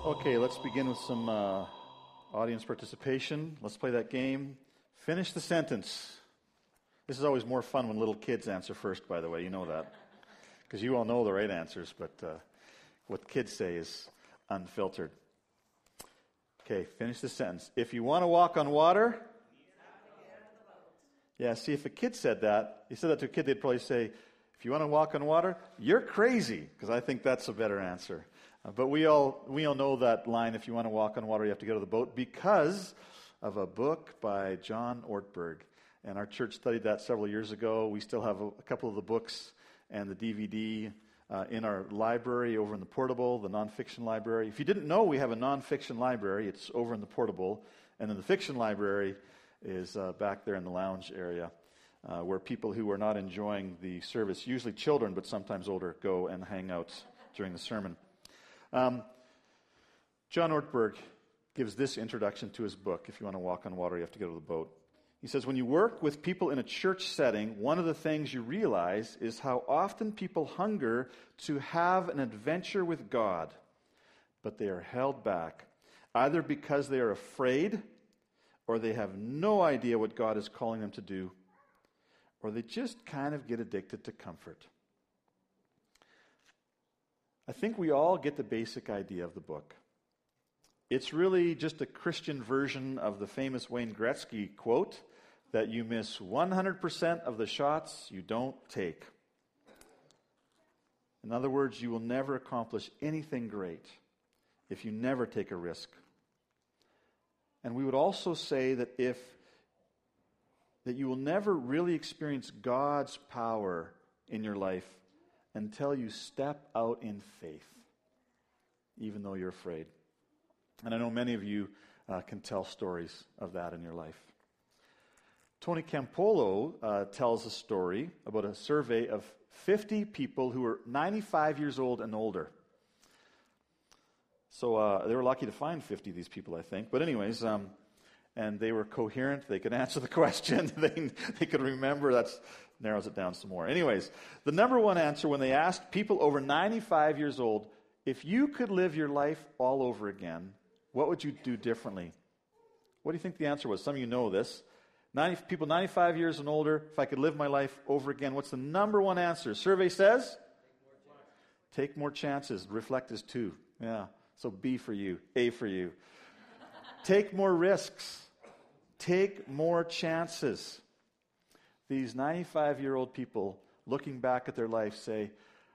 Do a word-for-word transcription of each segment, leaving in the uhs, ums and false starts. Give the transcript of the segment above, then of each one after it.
Okay, let's begin with some uh, audience participation. Let's play that game. Finish the sentence. This is always more fun when little kids answer first, by the way. You know that. Because you all know the right answers, but uh, what kids say is unfiltered. Okay, finish the sentence. If you want to walk on water... Yeah, see, if a kid said that, you said that to a kid, they'd probably say, if you want to walk on water, you're crazy, because I think that's a better answer. Uh, but we all we all know that line, if you want to walk on water, you have to go to the boat, because of a book by John Ortberg. And our church studied that several years ago. We still have a, a couple of the books and the D V D uh, in our library over in the portable, the nonfiction library. If you didn't know, we have a nonfiction library. It's over in the portable. And then the fiction library is uh, back there in the lounge area, uh, where people who are not enjoying the service, usually children, but sometimes older, go and hang out during the sermon. Um, John Ortberg gives this introduction to his book. If you want to walk on water, you have to go to the boat. He says, when you work with people in a church setting, one of the things you realize is how often people hunger to have an adventure with God, but they are held back, either because they are afraid, or they have no idea what God is calling them to do, or they just kind of get addicted to comfort. I think we all get the basic idea of the book. It's really just a Christian version of the famous Wayne Gretzky quote that you miss one hundred percent of the shots you don't take. In other words, you will never accomplish anything great if you never take a risk. And we would also say that if that you will never really experience God's power in your life until you step out in faith, even though you're afraid. And I know many of you uh, can tell stories of that in your life. Tony Campolo uh, tells a story about a survey of fifty people who were ninety-five years old and older. So uh, they were lucky to find fifty of these people, I think. But anyways, um, and they were coherent. They could answer the question. they, they could remember. That narrows it down some more. Anyways, the number one answer when they asked people over ninety-five years old, if you could live your life all over again, what would you do differently? What do you think the answer was? Some of you know this. ninety, people ninety-five years and older, if I could live my life over again, what's the number one answer? Survey says? Take more chances. Reflect is two. Yeah. So B for you, A for you. Take more risks. Take more chances. These ninety-five-year-old people looking back at their life say,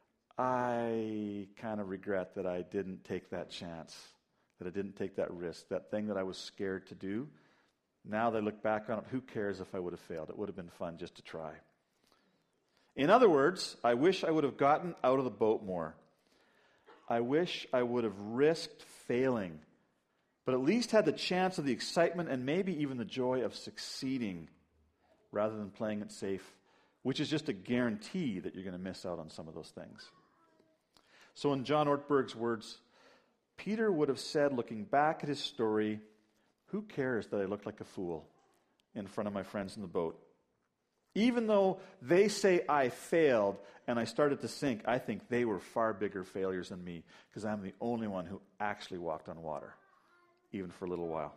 I kind of regret that I didn't take that chance, that I didn't take that risk, that thing that I was scared to do. Now they look back on it, who cares if I would have failed? It would have been fun just to try. In other words, I wish I would have gotten out of the boat more. I wish I would have risked failing, but at least had the chance of the excitement and maybe even the joy of succeeding rather than playing it safe, which is just a guarantee that you're going to miss out on some of those things. So in John Ortberg's words, Peter would have said, looking back at his story, who cares that I looked like a fool in front of my friends in the boat? Even though they say I failed and I started to sink, I think they were far bigger failures than me because I'm the only one who actually walked on water, even for a little while.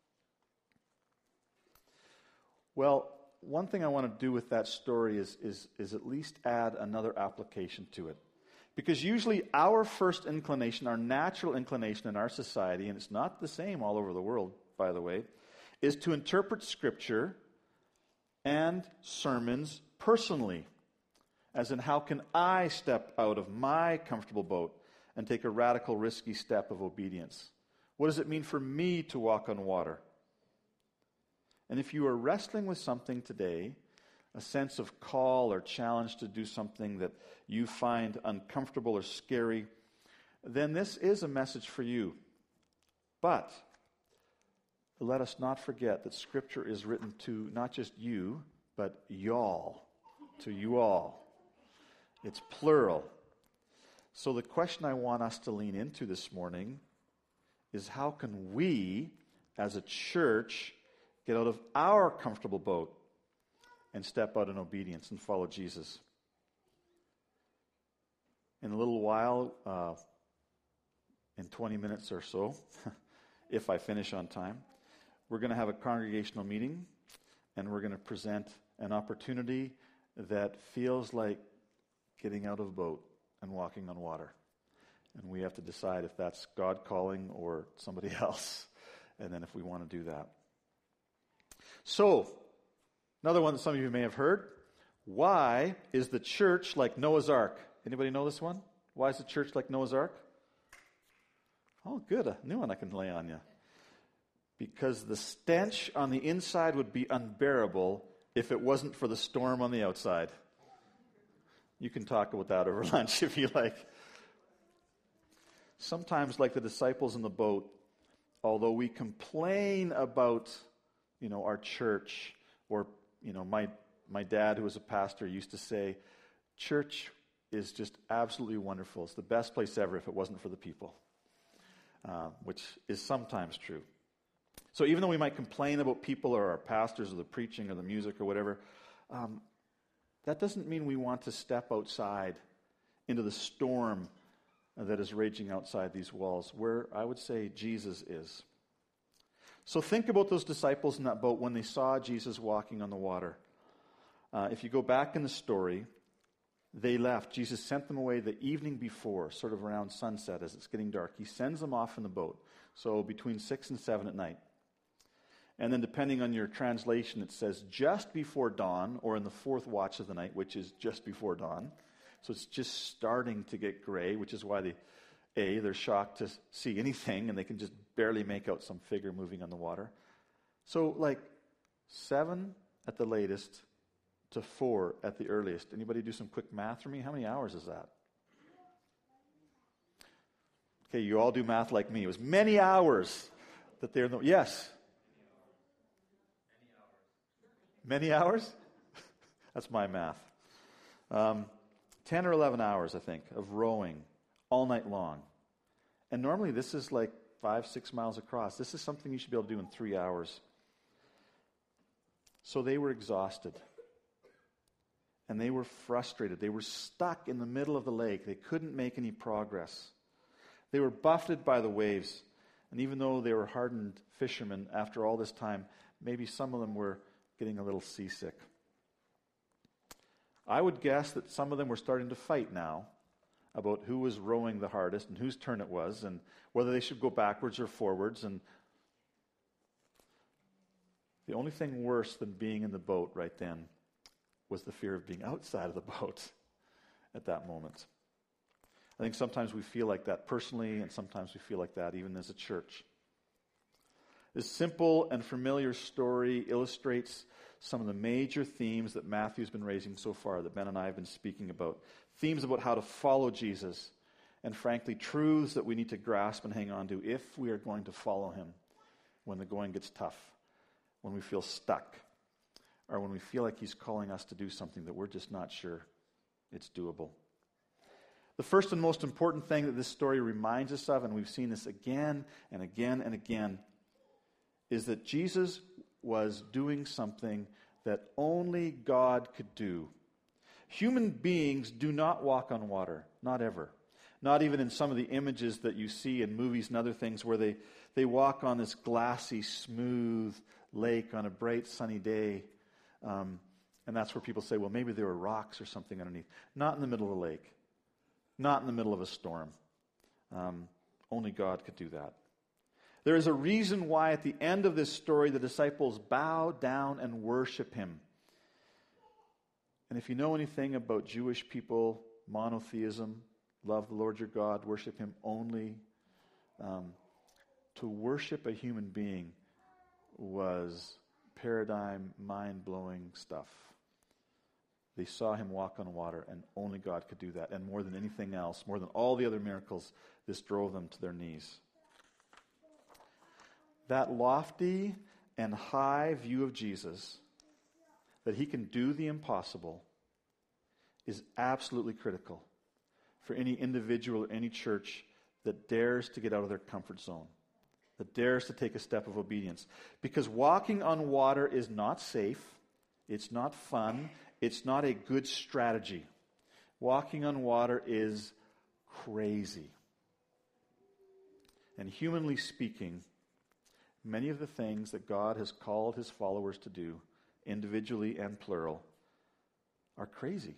Well, one thing I want to do with that story is, is, is at least add another application to it. Because usually our first inclination, our natural inclination in our society, and it's not the same all over the world, by the way, is to interpret Scripture and sermons personally. As in, how can I step out of my comfortable boat and take a radical, risky step of obedience? What does it mean for me to walk on water? And if you are wrestling with something today, a sense of call or challenge to do something that you find uncomfortable or scary, then this is a message for you. But let us not forget that Scripture is written to not just you, but y'all, to you all. It's plural. So the question I want us to lean into this morning is, how can we, as a church, get out of our comfortable boat and step out in obedience and follow Jesus? In a little while, uh, in twenty minutes or so, if I finish on time. We're going to have a congregational meeting, and we're going to present an opportunity that feels like getting out of a boat and walking on water. And we have to decide if that's God calling or somebody else, and then if we want to do that. So, another one that some of you may have heard. Why is the church like Noah's Ark? Anybody know this one? Why is the church like Noah's Ark? Oh, good. A new one I can lay on you. Because the stench on the inside would be unbearable if it wasn't for the storm on the outside. You can talk about that over lunch if you like. Sometimes, like the disciples in the boat, although we complain about, you know, our church, or, you know, my my dad, who was a pastor, used to say, church is just absolutely wonderful. It's the best place ever if it wasn't for the people, uh, which is sometimes true. So even though we might complain about people or our pastors or the preaching or the music or whatever, um, that doesn't mean we want to step outside into the storm that is raging outside these walls, where I would say Jesus is. So think about those disciples in that boat when they saw Jesus walking on the water. Uh, if you go back in the story, they left. Jesus sent them away the evening before, sort of around sunset as it's getting dark. He sends them off in the boat, so between six and seven at night. And then depending on your translation, it says just before dawn, or in the fourth watch of the night, which is just before dawn. So it's just starting to get gray, which is why they, A, they're shocked to see anything, and they can just barely make out some figure moving on the water. So like seven at the latest to four at the earliest. Anybody do some quick math for me? How many hours is that? Okay, you all do math like me. It was many hours that they're in the... Yes? Many hours? That's my math. Um, ten or eleven hours, I think, of rowing all night long. And normally this is like five, six miles across. This is something you should be able to do in three hours. So they were exhausted. And they were frustrated. They were stuck in the middle of the lake. They couldn't make any progress. They were buffeted by the waves. And even though they were hardened fishermen after all this time, maybe some of them were getting a little seasick. I would guess that some of them were starting to fight now about who was rowing the hardest and whose turn it was and whether they should go backwards or forwards. And the only thing worse than being in the boat right then was the fear of being outside of the boat at that moment. I think sometimes we feel like that personally, and sometimes we feel like that even as a church. This simple and familiar story illustrates some of the major themes that Matthew's been raising so far, that Ben and I have been speaking about. Themes about how to follow Jesus, and frankly, truths that we need to grasp and hang on to if we are going to follow him when the going gets tough, when we feel stuck, or when we feel like he's calling us to do something that we're just not sure it's doable. The first and most important thing that this story reminds us of, and we've seen this again and again and again, is that Jesus was doing something that only God could do. Human beings do not walk on water, not ever. Not even in some of the images that you see in movies and other things where they, they walk on this glassy, smooth lake on a bright, sunny day. Um, and that's where people say, well, maybe there were rocks or something underneath. Not in the middle of the lake. Not in the middle of a storm. Um, only God could do that. There is a reason why at the end of this story the disciples bow down and worship him. And if you know anything about Jewish people, monotheism, love the Lord your God, worship him only, um, to worship a human being was paradigm, mind-blowing stuff. They saw him walk on water, and only God could do that. And more than anything else, more than all the other miracles, this drove them to their knees. That lofty and high view of Jesus, that he can do the impossible, is absolutely critical for any individual or any church that dares to get out of their comfort zone, that dares to take a step of obedience. Because walking on water is not safe, it's not fun, it's not a good strategy. Walking on water is crazy. And humanly speaking, many of the things that God has called his followers to do, individually and plural, are crazy.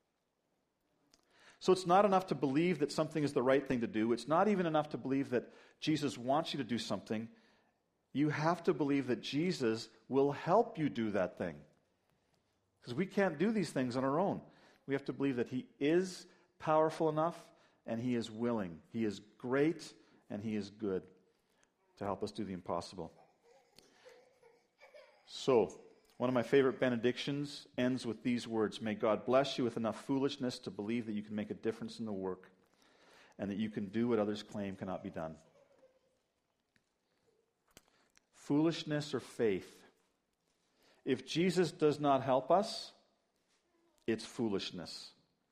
So it's not enough to believe that something is the right thing to do. It's not even enough to believe that Jesus wants you to do something. You have to believe that Jesus will help you do that thing. Because we can't do these things on our own. We have to believe that he is powerful enough and he is willing. He is great and he is good to help us do the impossible. So, one of my favorite benedictions ends with these words: may God bless you with enough foolishness to believe that you can make a difference in the work and that you can do what others claim cannot be done. Foolishness or faith. If Jesus does not help us, it's foolishness.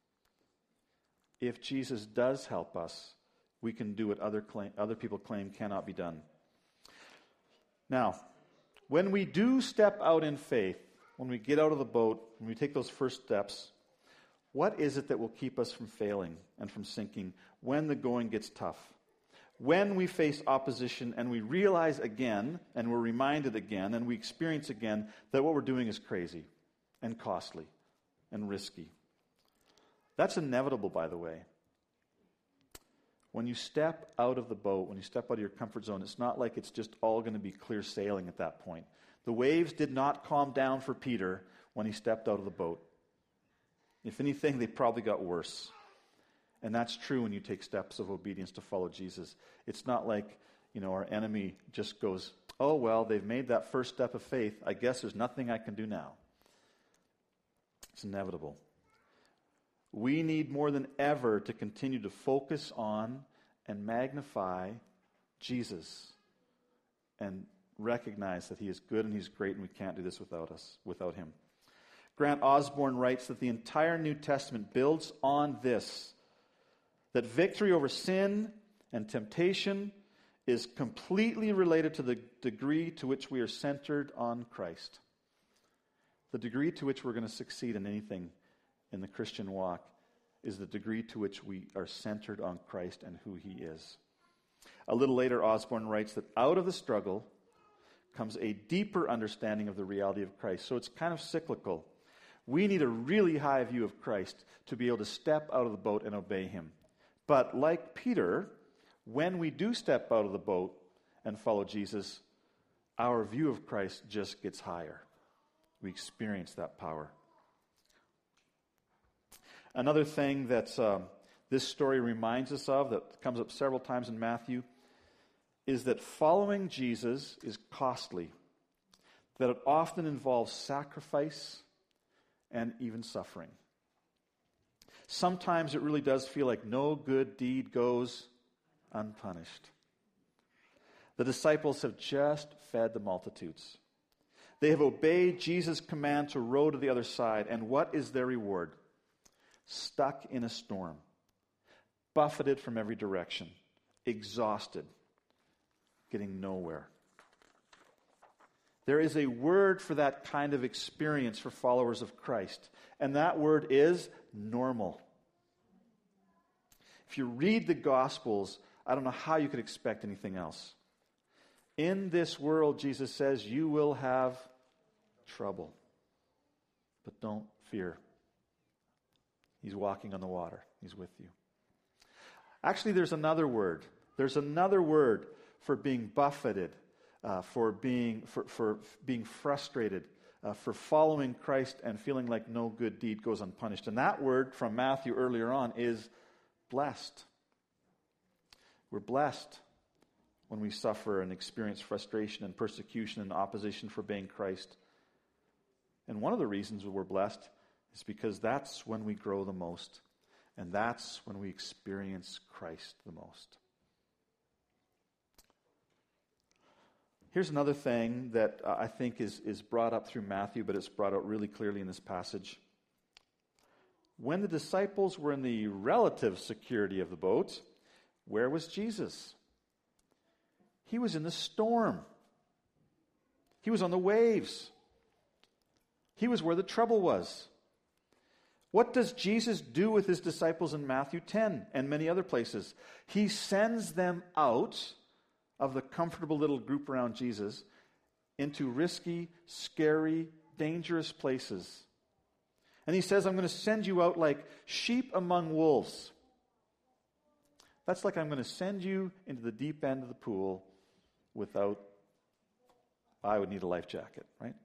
If Jesus does help us, we can do what other claim, other people claim cannot be done. Now, when we do step out in faith, when we get out of the boat, when we take those first steps, what is it that will keep us from failing and from sinking when the going gets tough? When we face opposition and we realize again, and we're reminded again, and we experience again that what we're doing is crazy and costly and risky. That's inevitable, by the way. When you step out of the boat, when you step out of your comfort zone, it's not like it's just all going to be clear sailing at that point. The waves did not calm down for Peter when he stepped out of the boat. If anything, they probably got worse. And that's true when you take steps of obedience to follow Jesus. It's not like, you know, our enemy just goes, oh, well, they've made that first step of faith. I guess there's nothing I can do now. It's inevitable. We need more than ever to continue to focus on and magnify Jesus and recognize that he is good and he's great and we can't do this without us, without him. Grant Osborne writes that the entire New Testament builds on this, that victory over sin and temptation is completely related to the degree to which we are centered on Christ. The degree to which we're going to succeed in anything in the Christian walk is the degree to which we are centered on Christ and who he is. A little later, Osborne writes that out of the struggle comes a deeper understanding of the reality of Christ. So it's kind of cyclical. We need a really high view of Christ to be able to step out of the boat and obey him. But like Peter, when we do step out of the boat and follow Jesus, our view of Christ just gets higher. We experience that power. Another thing that um, this story reminds us of, that comes up several times in Matthew, is that following Jesus is costly, that it often involves sacrifice and even suffering. Sometimes it really does feel like no good deed goes unpunished. The disciples have just fed the multitudes. They have obeyed Jesus' command to row to the other side, and what is their reward? Stuck in a storm, buffeted from every direction, exhausted, getting nowhere. There is a word for that kind of experience for followers of Christ, and that word is normal. If you read the Gospels, I don't know how you could expect anything else. In this world, Jesus says, you will have trouble, but don't fear. He's walking on the water. He's with you. Actually, there's another word. There's another word for being buffeted, uh, for being for, for being frustrated, uh, for following Christ and feeling like no good deed goes unpunished. And that word from Matthew earlier on is blessed. We're blessed when we suffer and experience frustration and persecution and opposition for obeying Christ. And one of the reasons we're blessed is because that's when we grow the most. And that's when we experience Christ the most. Here's another thing that uh, I think is, is brought up through Matthew, but it's brought out really clearly in this passage. When the disciples were in the relative security of the boat, where was Jesus? He was in the storm. He was on the waves. He was where the trouble was. What does Jesus do with his disciples in Matthew ten and many other places? He sends them out of the comfortable little group around Jesus into risky, scary, dangerous places. And he says, I'm going to send you out like sheep among wolves. That's like I'm going to send you into the deep end of the pool without, I would need a life jacket, right?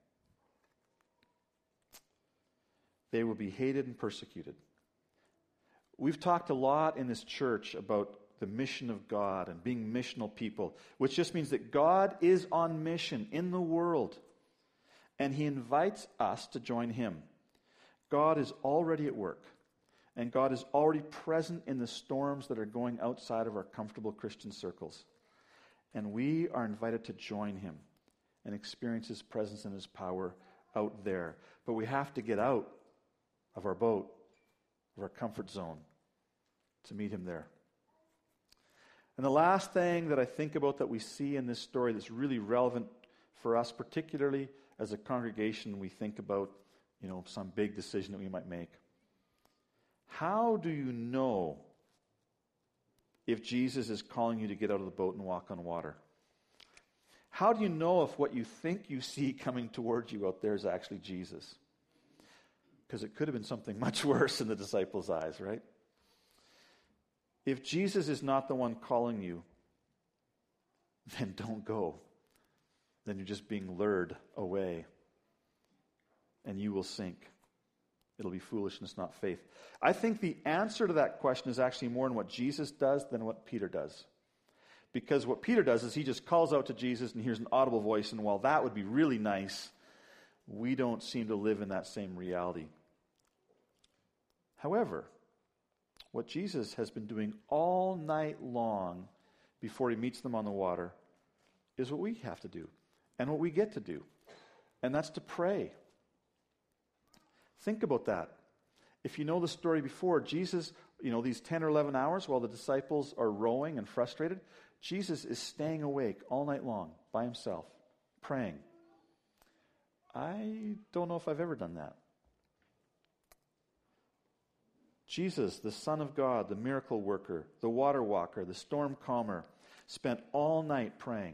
They will be hated and persecuted. We've talked a lot in this church about the mission of God and being missional people, which just means that God is on mission in the world, and he invites us to join him. God is already at work, and God is already present in the storms that are going outside of our comfortable Christian circles. And we are invited to join him and experience his presence and his power out there. But we have to get out of our boat, of our comfort zone, to meet him there. And the last thing that I think about that we see in this story that's really relevant for us, particularly as a congregation, we think about, you know, some big decision that we might make. How do you know if Jesus is calling you to get out of the boat and walk on water? How do you know if what you think you see coming towards you out there is actually Jesus? Because it could have been something much worse in the disciples' eyes, right? If Jesus is not the one calling you, then don't go. Then you're just being lured away, and you will sink. It'll be foolishness, not faith. I think the answer to that question is actually more in what Jesus does than what Peter does. Because what Peter does is he just calls out to Jesus and hears an audible voice, and while that would be really nice, we don't seem to live in that same reality. However, what Jesus has been doing all night long before he meets them on the water is what we have to do and what we get to do. And that's to pray. Think about that. If you know the story before, Jesus, you know, these ten or eleven hours while the disciples are rowing and frustrated, Jesus is staying awake all night long by himself, praying. I don't know if I've ever done that. Jesus, the Son of God, the miracle worker, the water walker, the storm calmer, spent all night praying.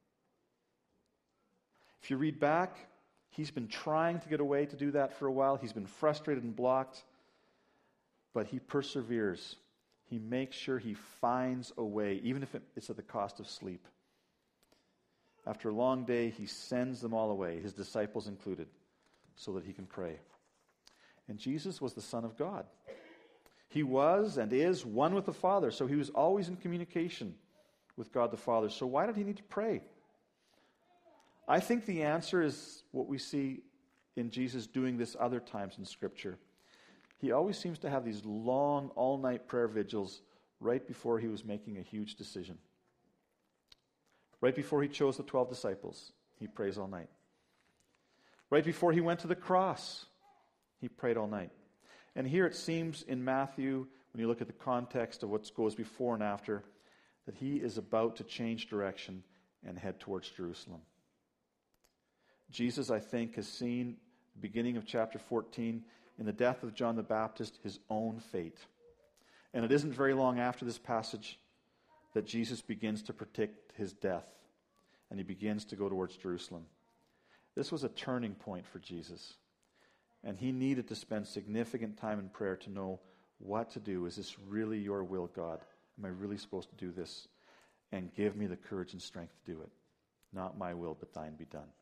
If you read back, he's been trying to get away to do that for a while. He's been frustrated and blocked, but he perseveres. He makes sure he finds a way, even if it's at the cost of sleep. After a long day, he sends them all away, his disciples included, so that he can pray. And Jesus was the Son of God. He was and is one with the Father, so he was always in communication with God the Father. So why did he need to pray? I think the answer is what we see in Jesus doing this other times in Scripture. He always seems to have these long, all-night prayer vigils right before he was making a huge decision. Right before he chose the twelve disciples, he prays all night. Right before he went to the cross, he prayed all night. And here it seems in Matthew, when you look at the context of what goes before and after, that he is about to change direction and head towards Jerusalem. Jesus, I think, has seen, the beginning of chapter fourteen, in the death of John the Baptist, his own fate. And it isn't very long after this passage that Jesus begins to predict his death, and he begins to go towards Jerusalem. This was a turning point for Jesus. And he needed to spend significant time in prayer to know what to do. Is this really your will, God? Am I really supposed to do this? And give me the courage and strength to do it. Not my will, but thine be done.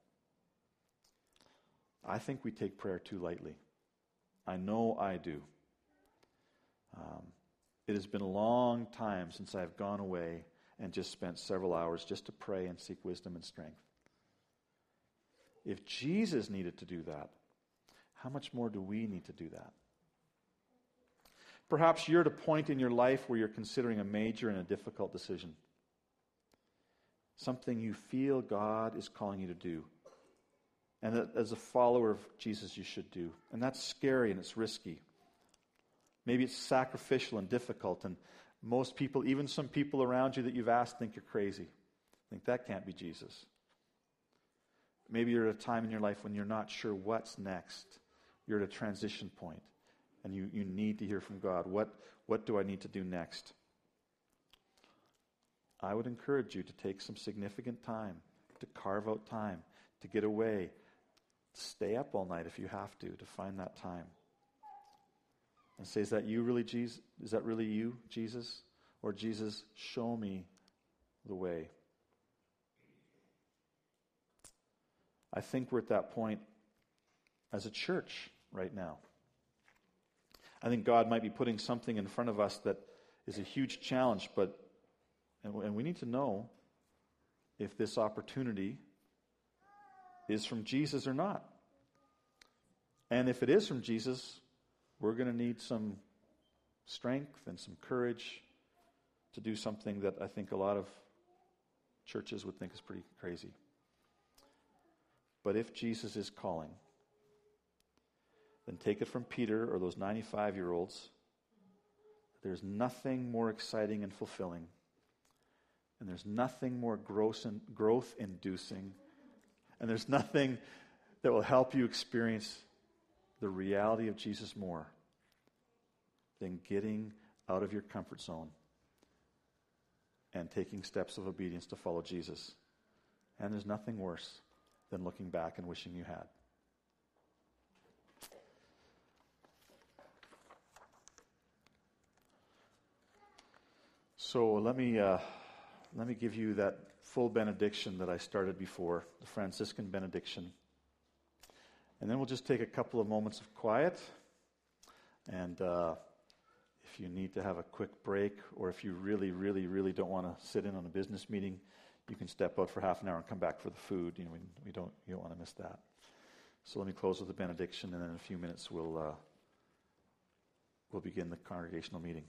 I think we take prayer too lightly. I know I do. Um, it has been a long time since I've gone away and just spent several hours just to pray and seek wisdom and strength. If Jesus needed to do that, how much more do we need to do that? Perhaps you're at a point in your life where you're considering a major and a difficult decision. Something you feel God is calling you to do. And that as a follower of Jesus, you should do. And that's scary and it's risky. Maybe it's sacrificial and difficult. And most people, even some people around you that you've asked, think you're crazy. Think that can't be Jesus. Maybe you're at a time in your life when you're not sure what's next. You're at a transition point, and you, you need to hear from God. What, what do I need to do next? I would encourage you to take some significant time, to carve out time, to get away, stay up all night if you have to, to find that time. And say, is that you really, Jesus? Is that really you, Jesus? Or Jesus, show me the way. I think we're at that point as a church right now. I think God might be putting something in front of us that is a huge challenge, but and, and we need to know if this opportunity is from Jesus or not. And if it is from Jesus, we're going to need some strength and some courage to do something that I think a lot of churches would think is pretty crazy. But if Jesus is calling, then take it from Peter or those ninety-five-year-olds. There's nothing more exciting and fulfilling, and there's nothing more growth-inducing, and there's nothing that will help you experience the reality of Jesus more than getting out of your comfort zone and taking steps of obedience to follow Jesus. And there's nothing worse than looking back and wishing you had. So let me uh, let me give you that full benediction that I started before, the Franciscan benediction. And then we'll just take a couple of moments of quiet. And uh, if you need to have a quick break, or if you really, really, really don't want to sit in on a business meeting, you can step out for half an hour and come back for the food. You know, we, we don't you don't want to miss that. So let me close with a benediction, and then in a few minutes we'll uh, we'll begin the congregational meeting.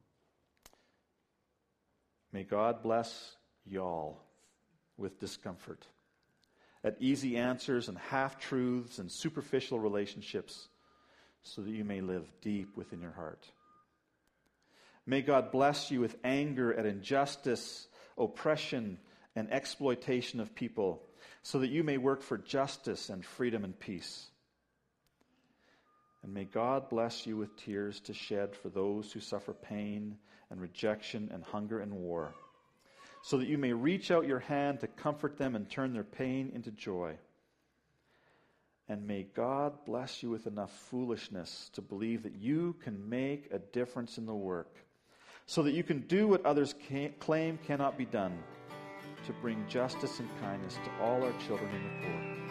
May God bless y'all with discomfort, at easy answers and half-truths and superficial relationships, so that you may live deep within your heart. May God bless you with anger at injustice, oppression, and exploitation of people, so that you may work for justice and freedom and peace. And may God bless you with tears to shed for those who suffer pain and rejection and hunger and war, so that you may reach out your hand to comfort them and turn their pain into joy. And may God bless you with enough foolishness to believe that you can make a difference in the work, so that you can do what others can, claim cannot be done, to bring justice and kindness to all our children and the poor.